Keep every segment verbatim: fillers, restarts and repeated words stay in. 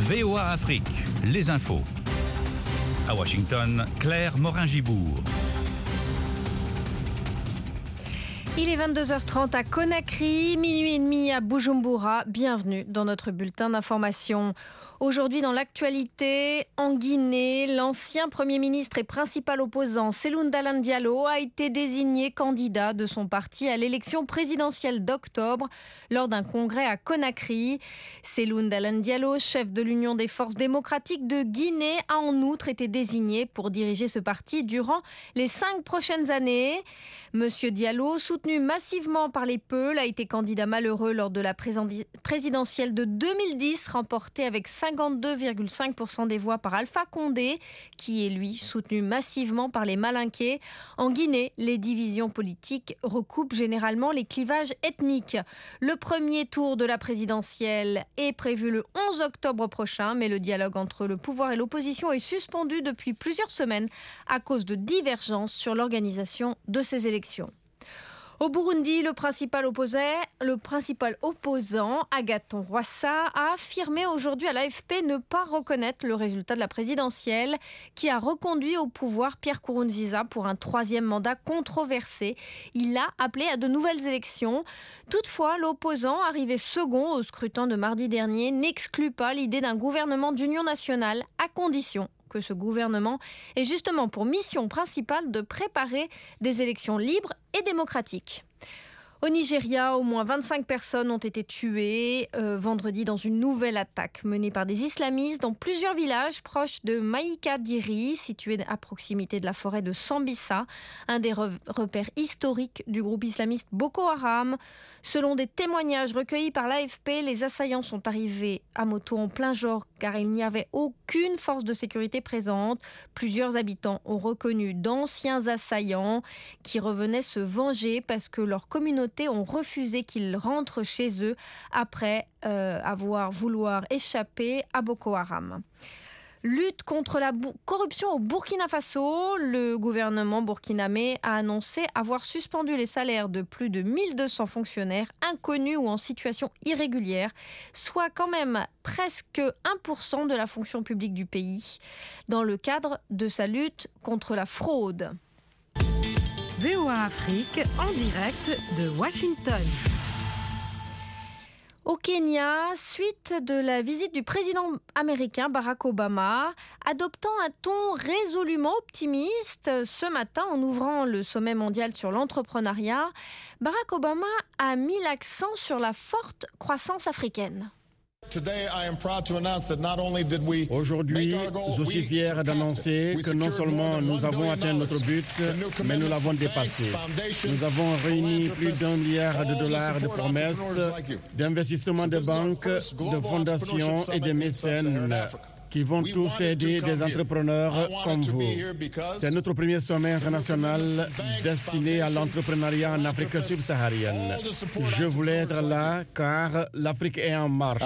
V O A Afrique, les infos. À Washington, Claire Morin-Gibourg. Il est vingt-deux heures trente à Conakry, minuit et demi à Bujumbura. Bienvenue dans notre bulletin d'information. Aujourd'hui, dans l'actualité, en Guinée, l'ancien Premier ministre et principal opposant Cellou Dalein Diallo a été désigné candidat de son parti à l'élection présidentielle d'octobre lors d'un congrès à Conakry. Cellou Dalein Diallo, chef de l'Union des forces démocratiques de Guinée, a en outre été désigné pour diriger ce parti durant les cinq prochaines années. Monsieur Diallo, soutenu massivement par les Peuls, a été candidat malheureux lors de la présidentielle de deux mille dix, remportée avec cinquante-deux virgule cinq pour cent des voix par Alpha Condé, qui est lui soutenu massivement par les Malinqués. En Guinée, les divisions politiques recoupent généralement les clivages ethniques. Le premier tour de la présidentielle est prévu le onze octobre prochain, mais le dialogue entre le pouvoir et l'opposition est suspendu depuis plusieurs semaines à cause de divergences sur l'organisation de ces élections. Au Burundi, le principal, opposé, le principal opposant, Agathon Rwasa, a affirmé aujourd'hui à l'A F P ne pas reconnaître le résultat de la présidentielle qui a reconduit au pouvoir Pierre Nkurunziza pour un troisième mandat controversé. Il a appelé à de nouvelles élections. Toutefois, l'opposant, arrivé second au scrutin de mardi dernier, n'exclut pas l'idée d'un gouvernement d'union nationale à condition que ce gouvernement ait justement pour mission principale de préparer des élections libres et démocratiques. Au Nigeria, au moins vingt-cinq personnes ont été tuées euh, vendredi dans une nouvelle attaque menée par des islamistes dans plusieurs villages proches de Maïkadiri, situés à proximité de la forêt de Sambisa, un des re- repères historiques du groupe islamiste Boko Haram. Selon des témoignages recueillis par l'A F P, les assaillants sont arrivés à moto en plein jour car il n'y avait aucune force de sécurité présente. Plusieurs habitants ont reconnu d'anciens assaillants qui revenaient se venger parce que leur communauté ont refusé qu'ils rentrent chez eux après euh, avoir vouloir échapper à Boko Haram. Lutte contre la bou- corruption au Burkina Faso. Le gouvernement burkinabé a annoncé avoir suspendu les salaires de plus de mille deux cents fonctionnaires inconnus ou en situation irrégulière, soit quand même presque un pour cent de la fonction publique du pays, dans le cadre de sa lutte contre la fraude. V O A Afrique en direct de Washington. Au Kenya, suite de la visite du président américain Barack Obama, adoptant un ton résolument optimiste ce matin en ouvrant le sommet mondial sur l'entrepreneuriat, Barack Obama a mis l'accent sur la forte croissance africaine. Aujourd'hui, je suis fier d'annoncer que non seulement nous avons atteint notre but, mais nous l'avons dépassé. Nous avons réuni plus d'un milliard de dollars de promesses, d'investissements de banques, de fondations et de mécènes qui vont tous aider des entrepreneurs comme vous. C'est notre premier sommet international destiné à l'entrepreneuriat en Afrique subsaharienne. Je voulais être là car l'Afrique est en marche.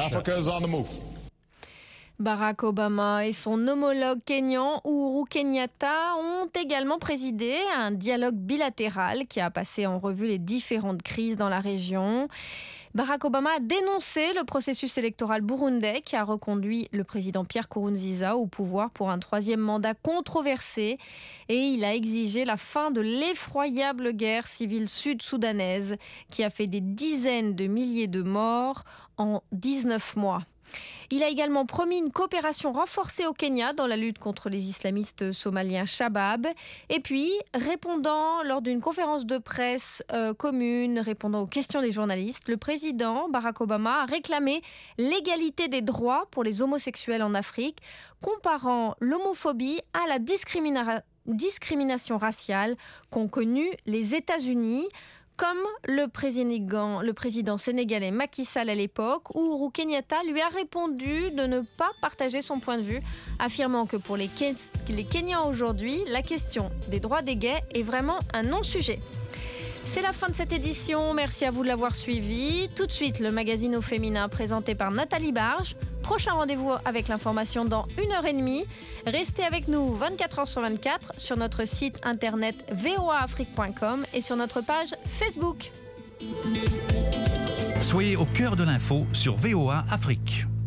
Barack Obama et son homologue kényan Uhuru Kenyatta ont également présidé un dialogue bilatéral qui a passé en revue les différentes crises dans la région. Barack Obama a dénoncé le processus électoral burundais qui a reconduit le président Pierre Nkurunziza au pouvoir pour un troisième mandat controversé et il a exigé la fin de l'effroyable guerre civile sud-soudanaise qui a fait des dizaines de milliers de morts en dix-neuf mois. Il a également promis une coopération renforcée au Kenya dans la lutte contre les islamistes somaliens Shabab. Et puis, répondant lors d'une conférence de presse euh, commune, répondant aux questions des journalistes, le président Barack Obama a réclamé l'égalité des droits pour les homosexuels en Afrique, comparant l'homophobie à la discrimina- discrimination raciale qu'ont connue les États-Unis. Comme le président, le président sénégalais Macky Sall à l'époque, où Uhuru Kenyatta lui a répondu de ne pas partager son point de vue, affirmant que pour les, Ken- les Kenyans aujourd'hui, la question des droits des gays est vraiment un non-sujet. C'est la fin de cette édition, merci à vous de l'avoir suivi. Tout de suite, le magazine au féminin présenté par Nathalie Barge. Prochain rendez-vous avec l'information dans une heure et demie. Restez avec nous vingt-quatre heures sur vingt-quatre sur notre site internet v o a afrique point com et sur notre page Facebook. Soyez au cœur de l'info sur V O A Afrique.